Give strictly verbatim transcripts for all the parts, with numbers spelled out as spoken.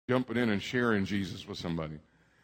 jumping in and sharing Jesus with somebody.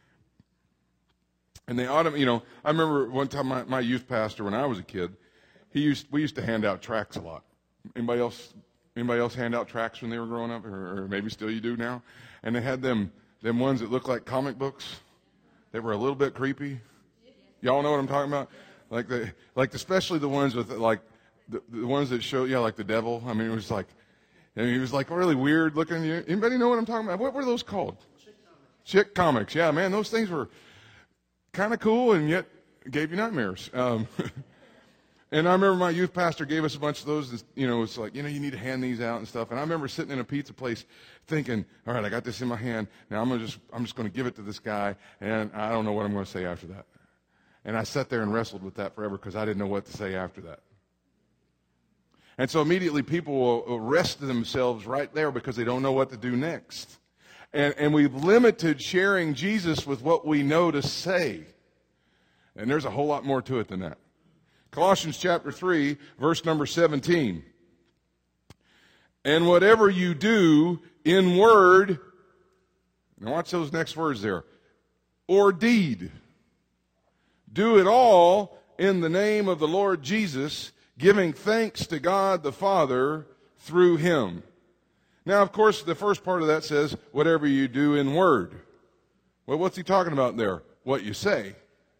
And they autom- you know, I remember one time my, my youth pastor when I was a kid, he used we used to hand out tracts a lot. Anybody else anybody else hand out tracts when they were growing up, or, or maybe still you do now? And they had them them ones that looked like comic books. They were a little bit creepy. Y'all know what I'm talking about? Like the like especially the ones with like the, the ones that show yeah like the devil. I mean it was like I mean, it was like really weird looking. Anybody know what I'm talking about? What were those called? Chick comics. Chick comics. Yeah, man, those things were kind of cool and yet gave you nightmares. Um, and I remember my youth pastor gave us a bunch of those. And, you know, it's like, you know, you need to hand these out and stuff. And I remember sitting in a pizza place thinking, all right, I got this in my hand. Now I'm gonna just, I'm just going to give it to this guy, and I don't know what I'm going to say after that. And I sat there and wrestled with that forever because I didn't know what to say after that. And so immediately people will arrest themselves right there because they don't know what to do next. And, and we've limited sharing Jesus with what we know to say. And there's a whole lot more to it than that. Colossians chapter three, verse number seventeen. And whatever you do in word, now watch those next words there, or deed, do it all in the name of the Lord Jesus, giving thanks to God the Father through him. Now, of course, the first part of that says, whatever you do in word. Well, what's he talking about there? What you say.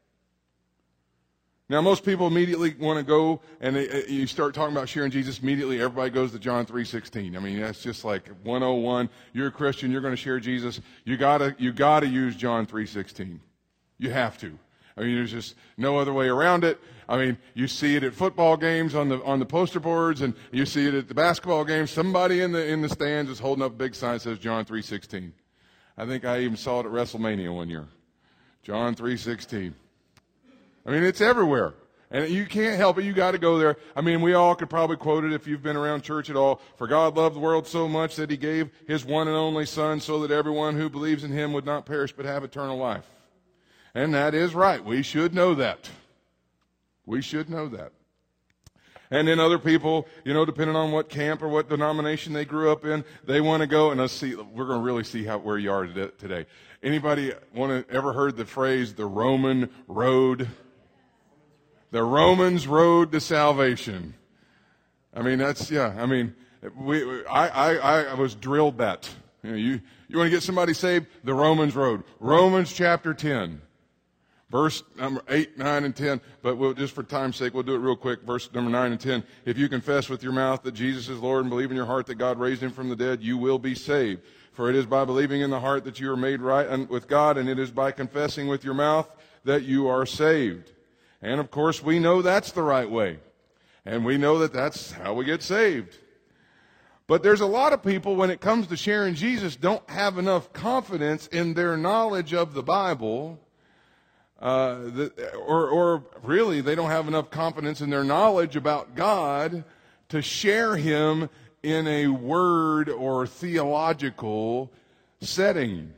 Now, most people immediately want to go, and they, you start talking about sharing Jesus, immediately everybody goes to John three sixteen. I mean, that's just like one oh one. You're a Christian, you're going to share Jesus. You gotta, you gotta use John three sixteen. You have to. I mean, there's just no other way around it. I mean, you see it at football games on the on the poster boards, and you see it at the basketball games. Somebody in the in the stands is holding up a big sign that says John three sixteen. I think I even saw it at WrestleMania one year. John three sixteen. I mean, it's everywhere. And you can't help it. You got to go there. I mean, we all could probably quote it if you've been around church at all. For God loved the world so much that he gave his one and only Son so that everyone who believes in him would not perish but have eternal life. And that is right. We should know that. We should know that. And then other people, you know, depending on what camp or what denomination they grew up in, they want to go, and let's see, we're going to really see how where you are today. Anybody want to ever heard the phrase, the Roman road? The Romans road to salvation. I mean, that's, yeah, I mean, we, I, I, I was drilled that. You know, you, you want to get somebody saved? The Romans road. Romans chapter ten. Verse number eight, nine, and ten, but we'll, just for time's sake, we'll do it real quick. Verse number nine and ten. If you confess with your mouth that Jesus is Lord and believe in your heart that God raised him from the dead, you will be saved. For it is by believing in the heart that you are made right with God, and it is by confessing with your mouth that you are saved. And of course, we know that's the right way. And we know that that's how we get saved. But there's a lot of people, when it comes to sharing Jesus, don't have enough confidence in their knowledge of the Bible. Uh, the, or, or really, they don't have enough confidence in their knowledge about God to share him in a word or theological setting.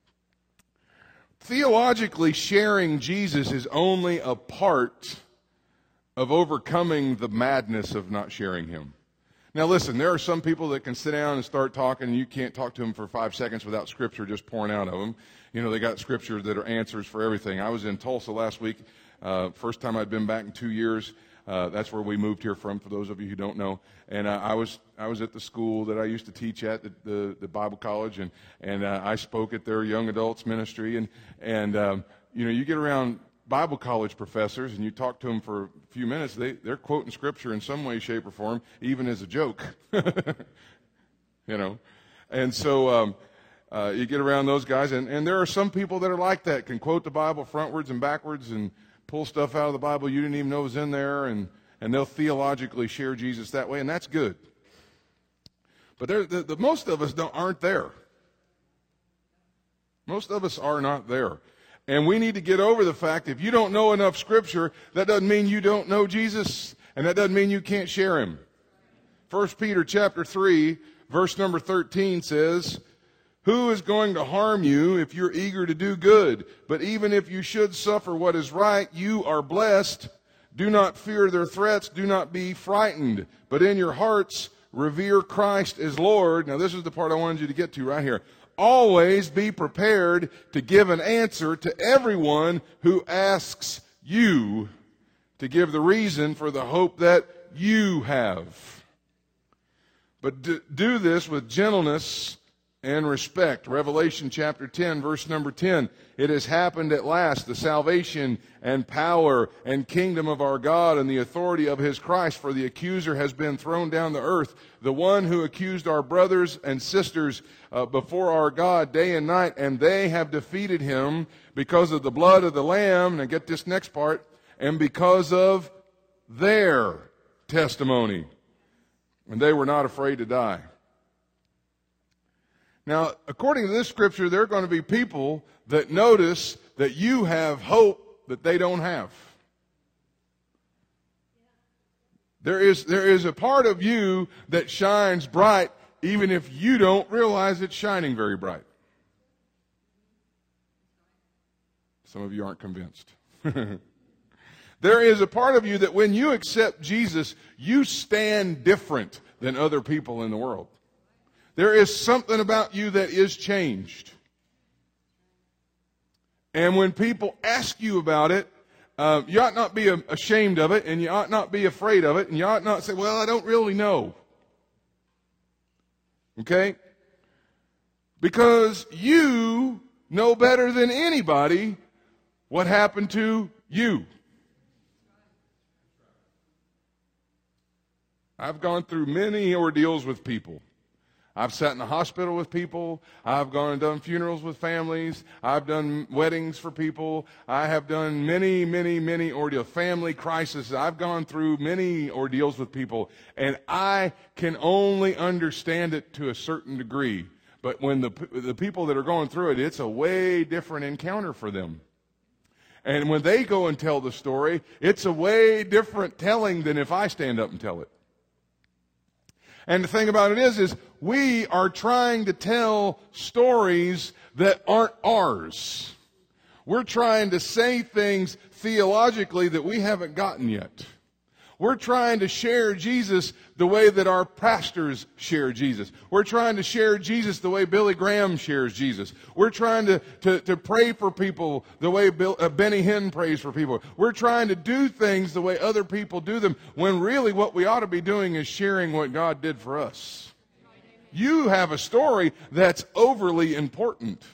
Theologically, sharing Jesus is only a part of overcoming the madness of not sharing him. Now listen, there are some people that can sit down and start talking, and you can't talk to them for five seconds without Scripture just pouring out of them. You know, they got Scripture that are answers for everything. I was in Tulsa last week, uh, first time I'd been back in two years. Uh, that's where we moved here from, for those of you who don't know. And uh, I was I was at the school that I used to teach at, the, the, the Bible college, and and uh, I spoke at their young adults ministry. And and um, you know, you get around Bible college professors and you talk to them for a few minutes, they they're quoting Scripture in some way, shape, or form, even as a joke. You know, and so. Um, Uh, you get around those guys, and, and there are some people that are like that, can quote the Bible frontwards and backwards and pull stuff out of the Bible you didn't even know was in there, and, and they'll theologically share Jesus that way, and that's good. But the, the, most of us don't, aren't there. Most of us are not there. And we need to get over the fact if you don't know enough Scripture, that doesn't mean you don't know Jesus, and that doesn't mean you can't share him. First Peter chapter three, verse number thirteen says, who is going to harm you if you're eager to do good? But even if you should suffer what is right, you are blessed. Do not fear their threats. Do not be frightened. But in your hearts, revere Christ as Lord. Now, this is the part I wanted you to get to right here. always be prepared to give an answer to everyone who asks you to give the reason for the hope that you have. But do this with gentleness and respect. Revelation chapter ten, verse number ten. It has happened at last, the salvation and power and kingdom of our God and the authority of his Christ, for the accuser has been thrown down to earth, the one who accused our brothers and sisters uh, before our God day and night, and they have defeated him because of the blood of the Lamb, and get this next part, and because of their testimony. And they were not afraid to die. Now, according to this scripture, there are going to be people that notice that you have hope that they don't have. There is, there is a part of you that shines bright even if you don't realize it's shining very bright. Some of you aren't convinced. There is a part of you that when you accept Jesus, you stand different than other people in the world. There is something about you that is changed. And when people ask you about it, uh, you ought not be ashamed of it, and you ought not be afraid of it, and you ought not say, well, I don't really know. Okay? Because you know better than anybody what happened to you. I've gone through many ordeals with people. I've sat in the hospital with people. I've gone and done funerals with families. I've done weddings for people. I have done many, many, many ordeals, family crises. I've gone through many ordeals with people, and I can only understand it to a certain degree. But when the the people that are going through it, it's a way different encounter for them. And when they go and tell the story, it's a way different telling than if I stand up and tell it. And the thing about it is, is we are trying to tell stories that aren't ours. We're trying to say things theologically that we haven't gotten yet. We're trying to share Jesus the way that our pastors share Jesus. We're trying to share Jesus the way Billy Graham shares Jesus. We're trying to, to, to pray for people the way Bill, uh, Benny Hinn prays for people. We're trying to do things the way other people do them, when really what we ought to be doing is sharing what God did for us. You have a story that's overly important.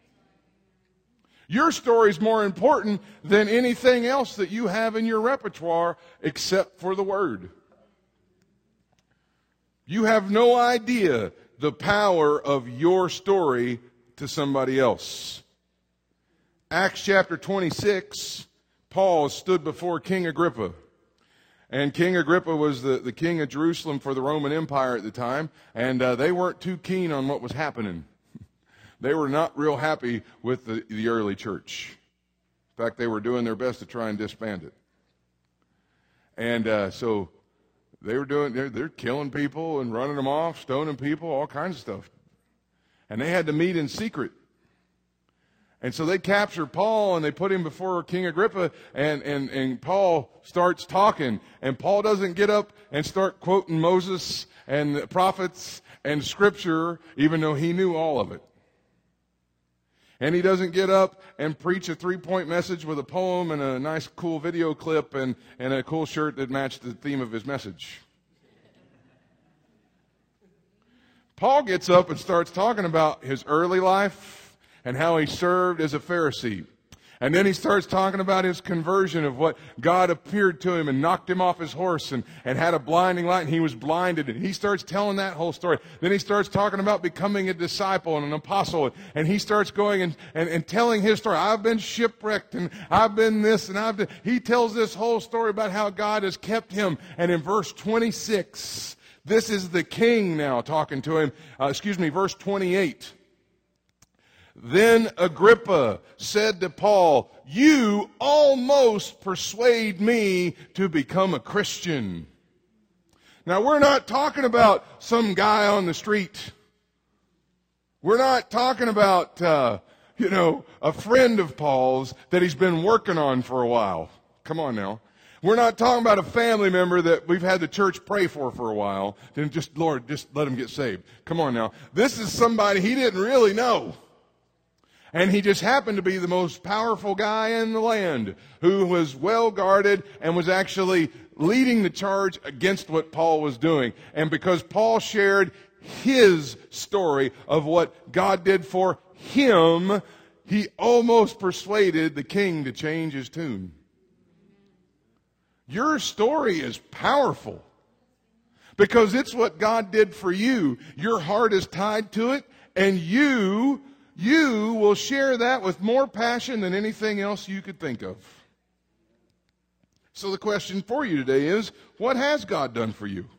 Your story is more important than anything else that you have in your repertoire except for the Word. You have no idea the power of your story to somebody else. Acts chapter twenty-six, Paul stood before King Agrippa. And King Agrippa was the, the king of Jerusalem for the Roman Empire at the time, and uh, they weren't too keen on what was happening. They were not real happy with the, the early church. In fact, they were doing their best to try and disband it. And uh, so they were doing, they're, they're killing people and running them off, stoning people, all kinds of stuff. And they had to meet in secret. And so they capture Paul and they put him before King Agrippa, and, and, and Paul starts talking. And Paul doesn't get up and start quoting Moses and the prophets and Scripture, even though he knew all of it. And he doesn't get up and preach a three-point message with a poem and a nice, cool video clip and, and a cool shirt that matched the theme of his message. Paul gets up and starts talking about his early life and how he served as a Pharisee. And then he starts talking about his conversion, of what God appeared to him and knocked him off his horse and, and had a blinding light, and he was blinded. And he starts telling that whole story. Then he starts talking about becoming a disciple and an apostle. And he starts going and, and, and telling his story. I've been shipwrecked and I've been this and I've been... He tells this whole story about how God has kept him. And in verse twenty-six, this is the king now talking to him. Uh, excuse me, verse twenty-eight. Then Agrippa said to Paul, "You almost persuade me to become a Christian." Now, we're not talking about some guy on the street. We're not talking about, uh, you know, a friend of Paul's that he's been working on for a while. Come on now. We're not talking about a family member that we've had the church pray for for a while. Then just, Lord, just let him get saved. Come on now. This is somebody he didn't really know. And he just happened to be the most powerful guy in the land who was well guarded and was actually leading the charge against what Paul was doing. And because Paul shared his story of what God did for him, he almost persuaded the king to change his tune. Your story is powerful because it's what God did for you. Your heart is tied to it, and you, you will share that with more passion than anything else you could think of. So the question for you today is, what has God done for you?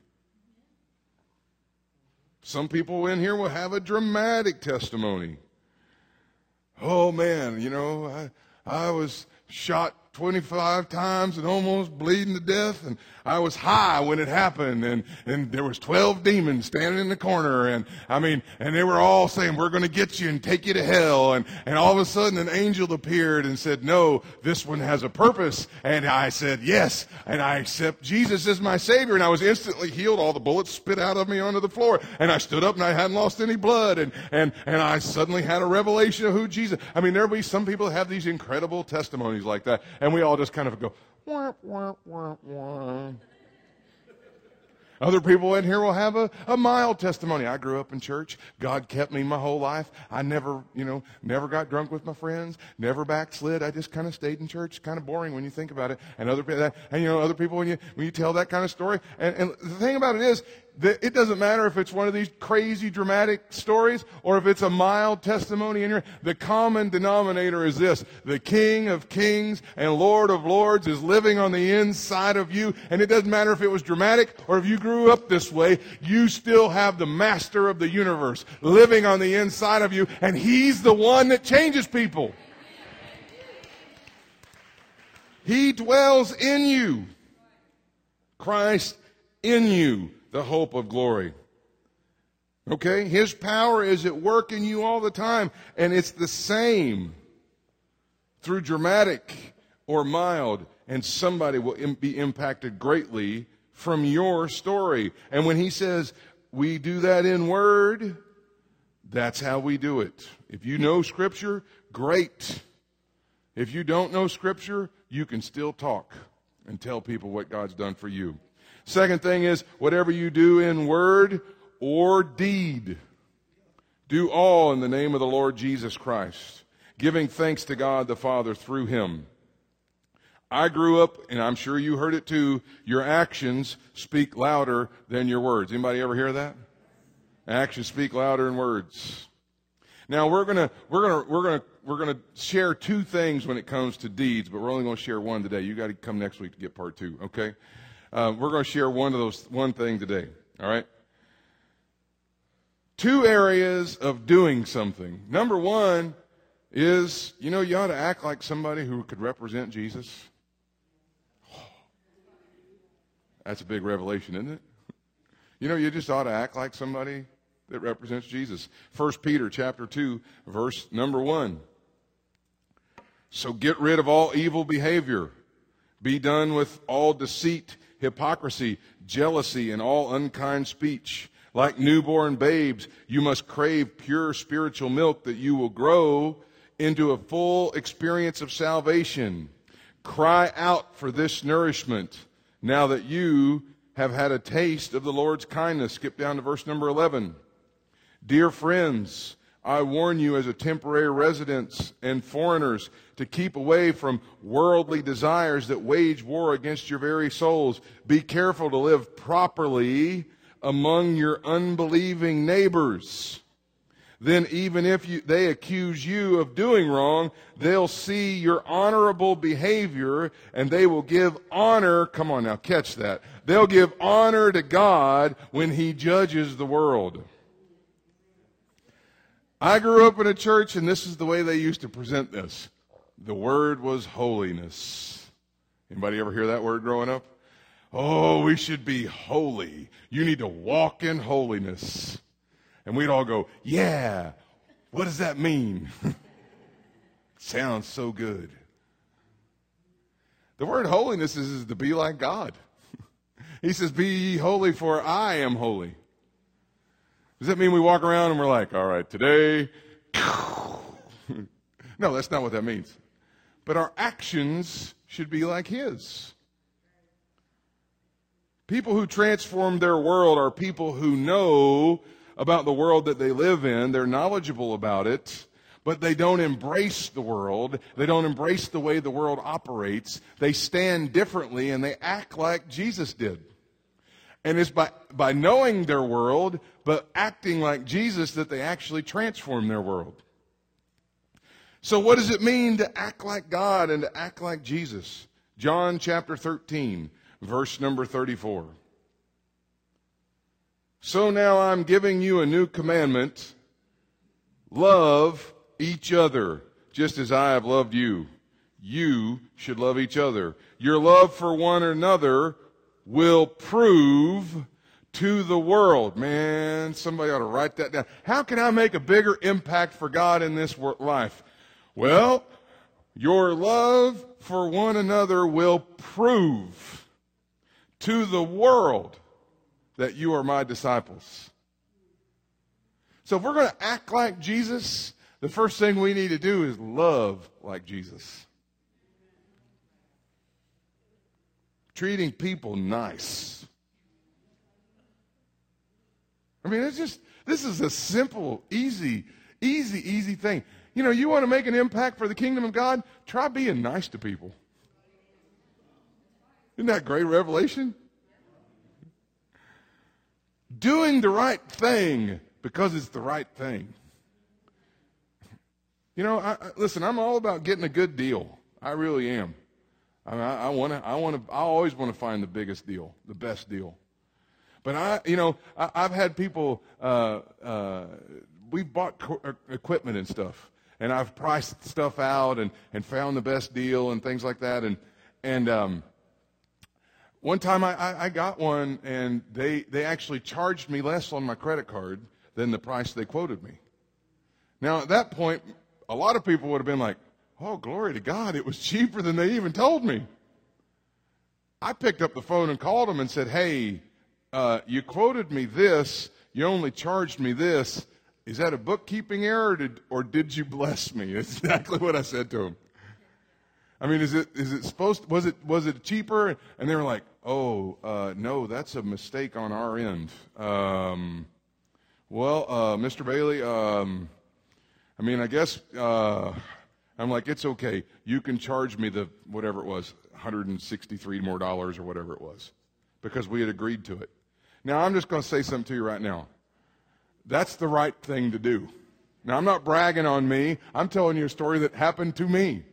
Some people in here will have a dramatic testimony. Oh man, you know, I, I was shot twenty-five times and almost bleeding to death, and I was high when it happened, and, and there was twelve demons standing in the corner, and I mean, and they were all saying, we're going to get you and take you to hell, and, and all of a sudden an angel appeared and said, no, this one has a purpose, and I said, yes, and I accept Jesus as my Savior, and I was instantly healed. All the bullets spit out of me onto the floor, and I stood up and I hadn't lost any blood, and, and, and I suddenly had a revelation of who Jesus. I mean, there'll be some people that have these incredible testimonies like that, and we all just kind of go, wah, wah, wah, wah. Other people in here will have a, a mild testimony. I grew up in church. God kept me my whole life. I never, you know, never got drunk with my friends, never backslid. I just kind of stayed in church. It's kind of boring when you think about it. And other people, and you know, other people when you when you tell that kind of story. And, and the thing about it is, that it doesn't matter if it's one of these crazy dramatic stories or if it's a mild testimony in here. The common denominator is this: the King of Kings and Lord of Lords is living on the inside of you. And it doesn't matter if it was dramatic or if you grew up this way, you still have the master of the universe living on the inside of you, and he's the one that changes people. He dwells in you. Christ in you, the hope of glory. Okay? His power is at work in you all the time, and it's the same through dramatic or mild, and somebody will im- be impacted greatly from your story. And when he says we do that in word, that's how we do it. If you know Scripture, great. If you don't know Scripture, you can still talk and tell people what God's done for you. Second thing is, whatever you do in word or deed, do all in the name of the Lord Jesus Christ, giving thanks to God the Father through him. I grew up, and I'm sure you heard it too, your actions speak louder than your words. Anybody ever hear that? Actions speak louder than words. Now we're gonna we're gonna we're gonna we're gonna share two things when it comes to deeds, but we're only gonna share one today. You got to come next week to get part two, okay? Uh, we're going to share one of those, one thing today, all right? Two areas of doing something. Number one is, you know, you ought to act like somebody who could represent Jesus. That's a big revelation, isn't it? You know, you just ought to act like somebody that represents Jesus. First Peter chapter two, verse number one. So get rid of all evil behavior. Be done with all deceit, hypocrisy, jealousy, and all unkind speech. Like newborn babes, you must crave pure spiritual milk that you will grow into a full experience of salvation. Cry out for this nourishment now that you have had a taste of the Lord's kindness. Skip down to verse number eleven. Dear friends, I warn you as a temporary residents and foreigners to keep away from worldly desires that wage war against your very souls. Be careful to live properly among your unbelieving neighbors. Then even if you, they accuse you of doing wrong, they'll see your honorable behavior and they will give honor. Come on now, catch that. They'll give honor to God when he judges the world. I grew up in a church, and this is the way they used to present this. The word was holiness. Anybody ever hear that word growing up? Oh, we should be holy. You need to walk in holiness. And we'd all go, yeah, what does that mean? Sounds so good. The word holiness is, is to be like God. He says, be ye holy, for I am holy. Does that mean we walk around and we're like, all right, today? No, that's not what that means. But our actions should be like his. People who transform their world are people who know about the world that they live in. They're knowledgeable about it, but they don't embrace the world. They don't embrace the way the world operates. They stand differently and they act like Jesus did. And it's by, by knowing their world, but acting like Jesus, that they actually transform their world. So what does it mean to act like God and to act like Jesus? John chapter thirteen, verse number thirty-four. So now I'm giving you a new commandment. Love each other, just as I have loved you. You should love each other. Your love for one another will prove to the world. Man, somebody ought to write that down. How can I make a bigger impact for God in this life? Well, your love for one another will prove to the world that you are my disciples. So if we're going to act like Jesus, the first thing we need to do is love like Jesus. Treating people nice. I mean, it's just, this is a simple, easy, easy, easy thing. You know, you want to make an impact for the kingdom of God? Try being nice to people. Isn't that great revelation? Doing the right thing because it's the right thing. You know, I, I, listen, I'm all about getting a good deal. I really am. I mean, I, I want to. I want to. I always want to find the biggest deal, the best deal. But I, you know, I, I've had people. Uh, uh, we've bought co- equipment and stuff, and I've priced stuff out and, and found the best deal and things like that. And and um, one time I, I, I got one, and they they actually charged me less on my credit card than the price they quoted me. Now at that point, a lot of people would have been like, oh, glory to God, it was cheaper than they even told me. I picked up the phone and called them and said, hey, uh, you quoted me this, you only charged me this. Is that a bookkeeping error, or did, or did you bless me? That's exactly what I said to them. I mean, is it is it supposed to, was it was it cheaper? And they were like, oh, uh, no, that's a mistake on our end. Um, well, uh, Mister Bailey, um, I mean, I guess... Uh, I'm like, it's okay. You can charge me the, whatever it was, one hundred sixty-three more dollars or whatever it was, because we had agreed to it. Now, I'm just going to say something to you right now. That's the right thing to do. Now, I'm not bragging on me. I'm telling you a story that happened to me.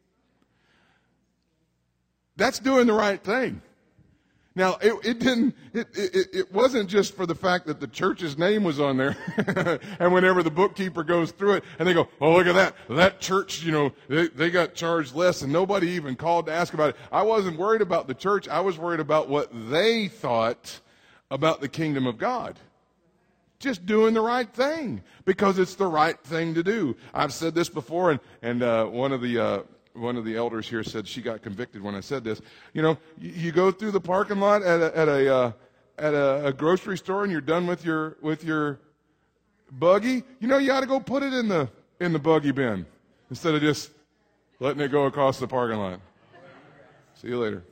That's doing the right thing. Now, it, it didn't, it, it, it wasn't just for the fact that the church's name was on there. And whenever the bookkeeper goes through it and they go, oh, look at that. That church, you know, they, they got charged less, and nobody even called to ask about it. I wasn't worried about the church. I was worried about what they thought about the kingdom of God. Just doing the right thing because it's the right thing to do. I've said this before, and, and uh, one of the... Uh, One of the elders here said she got convicted when I said this. You know, you, you go through the parking lot at a at a uh, at a, a grocery store, and you're done with your with your buggy. You know, you ought to go put it in the in the buggy bin instead of just letting it go across the parking lot. See you later.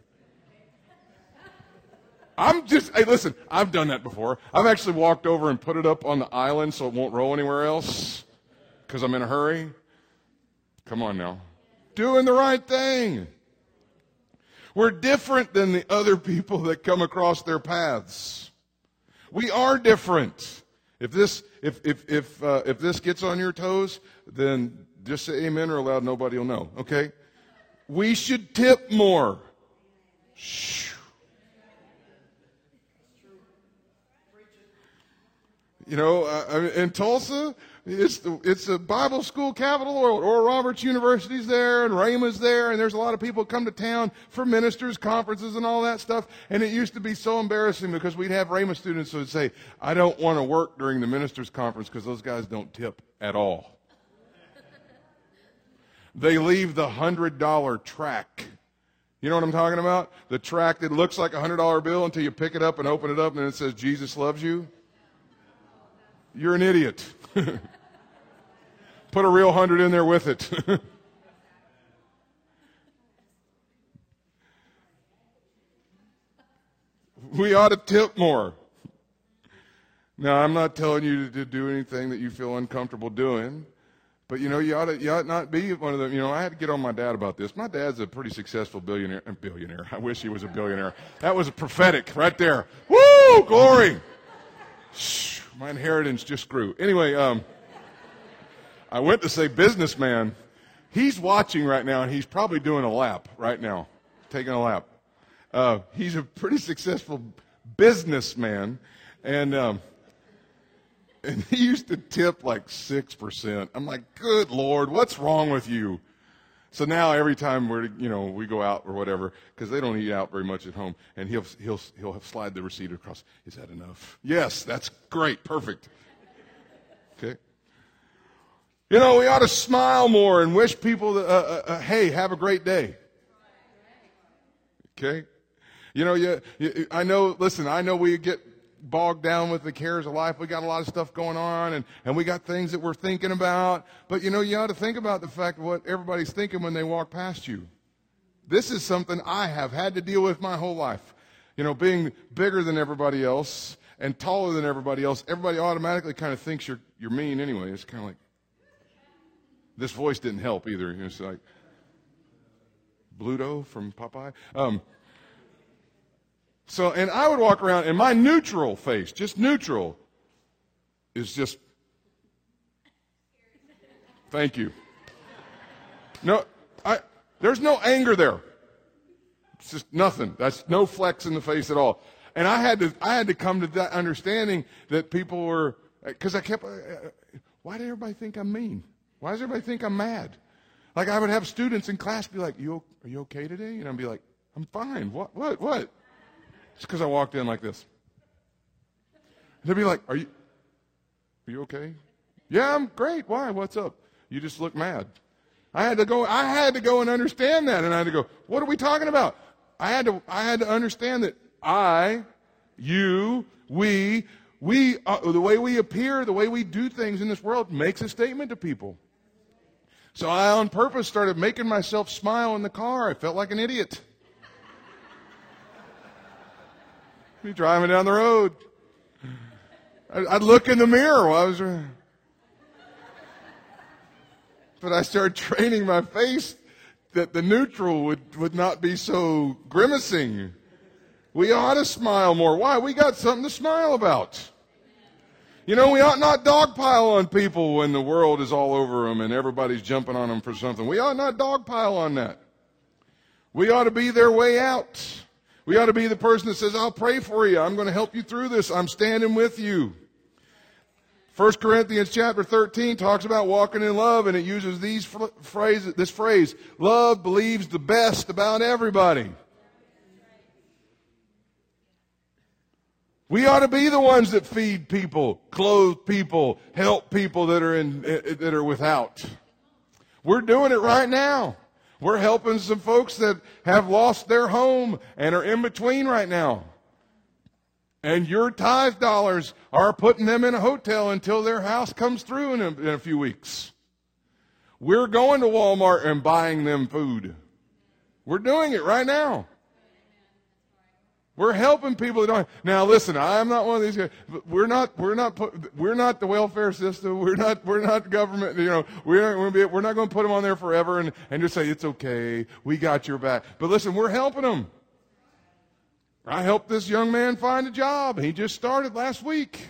I'm just hey, listen. I've done that before. I've actually walked over and put it up on the island so it won't roll anywhere else because I'm in a hurry. Come on now. Doing the right thing. We're different than the other people that come across their paths. We are different. If this if if if uh, if this gets on your toes, then just say amen or aloud. Nobody will know. Okay. We should tip more. Shh. You know, uh, in Tulsa. It's the, it's a Bible school capital. Oral Roberts University's there, and Rhema's there, and there's a lot of people come to town for ministers, conferences, and all that stuff. And it used to be so embarrassing because we'd have Rhema students who would say, I don't want to work during the ministers' conference because those guys don't tip at all. They leave the one hundred dollar track You know what I'm talking about? The tract that looks like a one hundred dollar bill until you pick it up and open it up and it says, Jesus loves you. You're an idiot. Put a real hundred in there with it. We ought to tip more. Now, I'm not telling you to, to do anything that you feel uncomfortable doing, but you know, you ought to, you ought not be one of them. You know, I had to get on my dad about this. My dad's a pretty successful billionaire. Billionaire. I wish he was a billionaire. That was prophetic right there. Woo! Glory. Shh, my inheritance just grew. Anyway, um, I went to say businessman. He's watching right now, and he's probably doing a lap right now, taking a lap. Uh, he's a pretty successful businessman, and um, and he used to tip like six percent. I'm like, good Lord, what's wrong with you? So now every time we're, you know, we go out or whatever, because they don't eat out very much at home, and he'll he'll he'll slide the receipt across. Is that enough? Yes, that's great, perfect. Okay. You know, we ought to smile more and wish people, uh, uh, uh, hey, have a great day. Okay. You know, you, you, I know, listen, I know we get bogged down with the cares of life. We got a lot of stuff going on, and, and we got things that we're thinking about. But, you know, you ought to think about the fact of what everybody's thinking when they walk past you. This is something I have had to deal with my whole life. You know, being bigger than everybody else and taller than everybody else, everybody automatically kind of thinks you're you're mean anyway. It's kind of like, this voice didn't help either. It's like, Bluto from Popeye. Um So, and I would walk around, and my neutral face, just neutral, is just, thank you. No, I, there's no anger there. It's just nothing. That's no flex in the face at all. And I had to, I had to come to that understanding that people were, because I kept, uh, why did everybody think I'm mean? Why does everybody think I'm mad? Like I would have students in class be like, "You, are you okay today?" And I'd be like, "I'm fine. What, what, what?" Just because I walked in like this. They'd be like, are you, are you okay? Yeah, I'm great. Why? What's up? You just look mad. I had to go, I had to go and understand that. And I had to go, what are we talking about? I had to, I had to understand that I, you, we, we, uh, the way we appear, the way we do things in this world makes a statement to people. So I on purpose started making myself smile in the car. I felt like an idiot. Be driving down the road. I'd look in the mirror while I was. But I started training my face that the neutral would, would not be so grimacing. We ought to smile more. Why? We got something to smile about. You know, we ought not dogpile on people when the world is all over them and everybody's jumping on them for something. We ought not dogpile on that. We ought to be their way out. We ought to be the person that says, I'll pray for you. I'm going to help you through this. I'm standing with you. First Corinthians chapter thirteen talks about walking in love, and it uses these phrases, this phrase, love believes the best about everybody. We ought to be the ones that feed people, clothe people, help people that are in that are without. We're doing it right now. We're helping some folks that have lost their home and are in between right now. And your tithe dollars are putting them in a hotel until their house comes through in a, in a few weeks. We're going to Walmart and buying them food. We're doing it right now. We're helping people that don't. Now, listen, I'm not one of these guys. We're not. We're not. Put, we're not the welfare system. We're not. We're not government. You know, we're not. We're not going to put them on there forever and and just say it's okay. We got your back. But listen, we're helping them. I helped this young man find a job. He just started last week.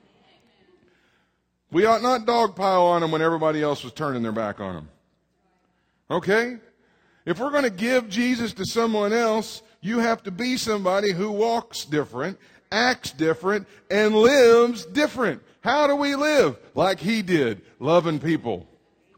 We ought not dogpile on him when everybody else was turning their back on him. Okay? If we're going to give Jesus to someone else, you have to be somebody who walks different, acts different, and lives different. How do we live? Like he did, loving people.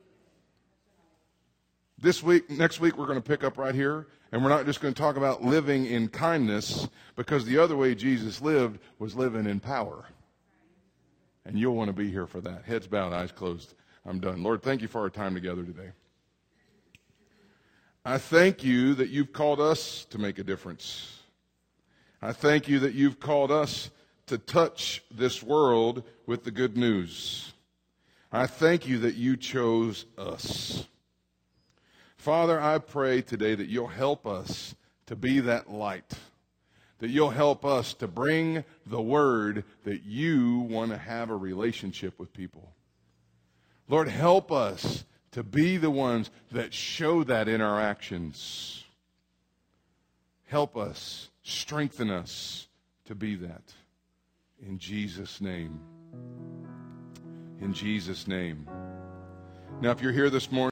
This week, next week, we're going to pick up right here, and we're not just going to talk about living in kindness, because the other way Jesus lived was living in power. And you'll want to be here for that. Heads bowed, eyes closed. I'm done. Lord, thank you for our time together today. I thank you that you've called us to make a difference. I thank you that you've called us to touch this world with the good news. I thank you that you chose us. Father, I pray today that you'll help us to be that light, that you'll help us to bring the word that you want to have a relationship with people. Lord, help us to be the ones that show that in our actions. Help us, strengthen us to be that. In Jesus' name. In Jesus' name. Now, if you're here this morning,